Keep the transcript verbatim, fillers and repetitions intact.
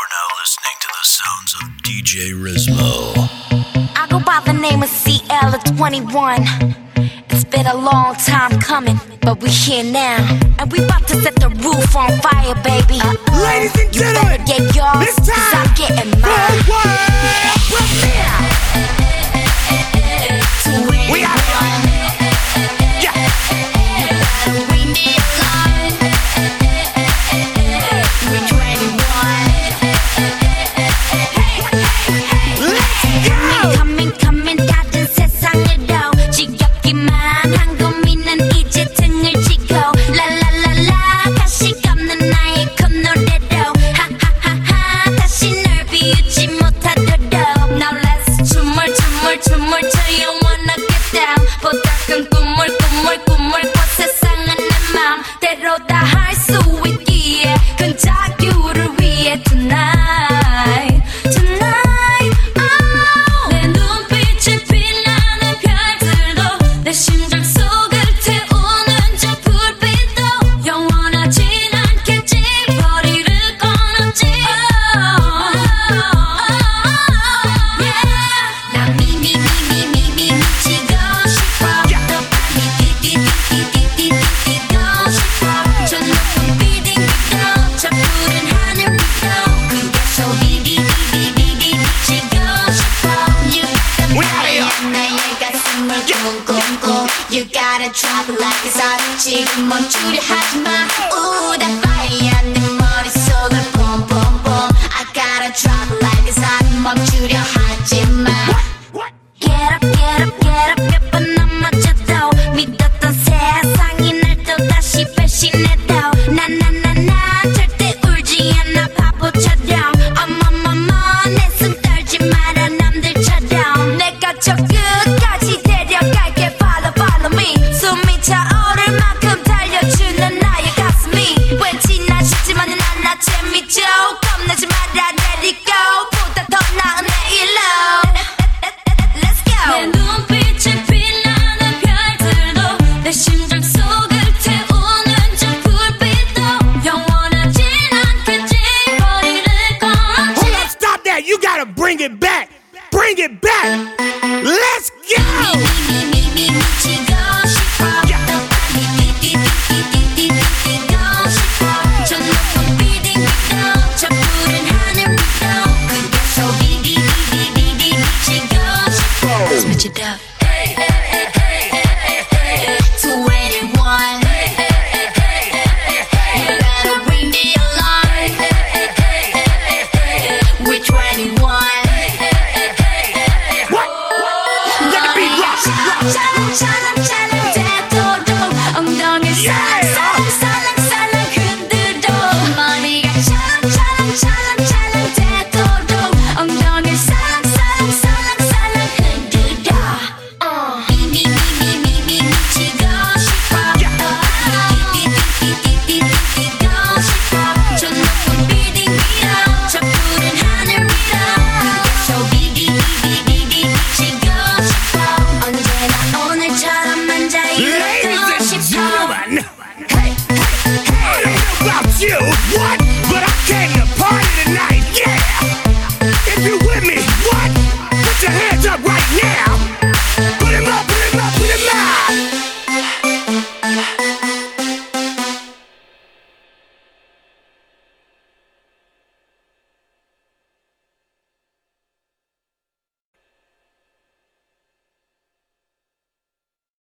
now listening to the sounds of D J Rizmo. I go by the name of C L at twenty-one. It's been a long time coming, but we here now. And we about to set the roof on fire, baby. Uh-oh. Ladies and you gentlemen, better get yours, it's time 'cause I'm getting mine. We out here. Yeah. Coming, coming, 다른 세상으로 지겹기만 한 고민은 이제 등을 지고 라라라라 가식 없는 나의 콧노래로 하하하하 다시 널 비웃지 못하도록 Now let's 춤을 춤을 춤을 춰 You wanna get down 보다 큰 꿈을 꿈을 꿈을 꿔 세상은 내 맘대로 다 할 수 있기에 큰 자유를 위해 Tonight Tonight oh. 내 눈빛에 빛나는 별들도 내 심장 속을 태우는 저 불빛도 영원하진 않겠지 머리를 꺼놓지 oh. yeah. 난 미미미미미미 미치고 싶어 더 빨리 뛰뛰뛰뛰뛰뛰 뛰고 싶어 저 높은 빌딩 위로 저 푸른 하늘 위로 그게 소리리리리리리 미치고 싶어 We out here. 나의 가슴을 쿵쿵쿵 You gotta drop it like it's hot 지금 멈추려 하지마 Ooh that fire 내 머릿속을 boom boom boom I gotta drop it like it's hot 멈추려 하지마 Get up get up get up 몇 번 넘어져도 믿었던 세상이 날 또다시 배신해도 나나나나 절대 울지 않아 바보처럼 어머머머 내 손 떨지 마라 남들처럼 내가 저 끝까지 데려갈게 Follow follow me 숨이 차오를 만큼 달려주는 나의 가슴이 왠지 난 쉽지만 난 나 재밌죠 겁내지 마라 let it go 보다 더 나은 내일로 Let's go 내 눈빛에 빛나는 별들도 내 심장 속을 태우는 저 불빛도 영원하진 않겠지 머리를 Hold 꺼놓지 up, stop that. You gotta bring it back. Bring it back. Let's go. 미미미미 미치고 싶어 더 빨리 뛰뛰뛰뛰뛰 뛰고 싶어 저 높은 빌딩 위로 저 푸른 하늘 위로 그게 소리리리리리 미치고 싶어 Switch it up twenty-one You better ring the alarm We're twenty-one Let the beat rock. 찰랑찰랑찰랑 되도록 엉덩이를 싹싹싹